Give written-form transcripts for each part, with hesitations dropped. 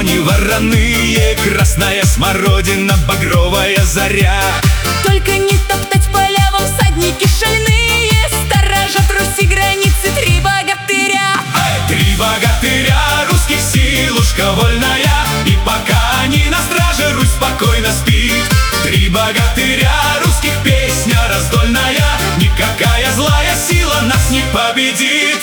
кони вороные, красная смородина, багровая заря. Только не топтать поля вам всадники шальные, сторожат Руси границы три богатыря. Три богатыря русских силушка вольная, и пока они на страже, Русь спокойно спит. Три богатыря русских песня раздольная, никакая злая сила нас не победит.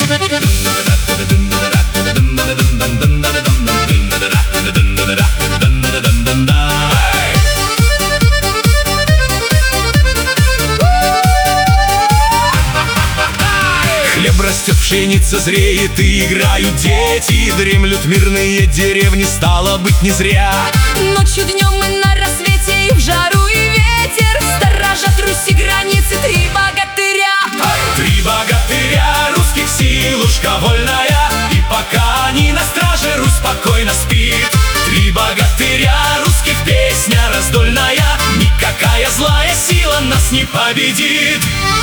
Хлеб растет, пшеница зреет, и играют дети, дремлют мирные деревни, стало быть, не зря. Ночью, днем и на рассвете, и в жару, и ветер, сторожат Руси границы три богатыря. Три богатыря русских силушка вольная, и пока они на страже, Русь спокойно спит. Три богатыря русских песня раздольная, никакая злая сила нас не победит.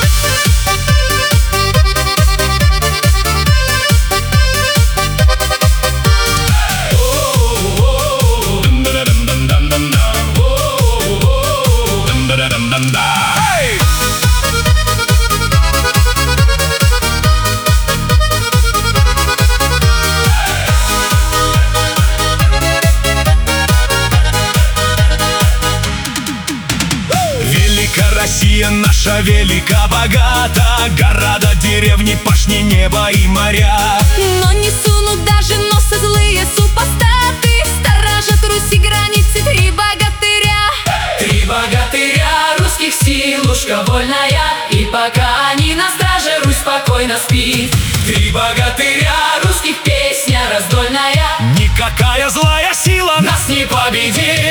Россия наша велика, богата, города, деревни, пашни, небо и моря. Но не сунут даже носы злые супостаты, сторожат Руси границы три богатыря. Три богатыря русских силушка вольная, и пока они на страже, Русь спокойно спит. Три богатыря русских песня раздольная, никакая злая сила нас не победит.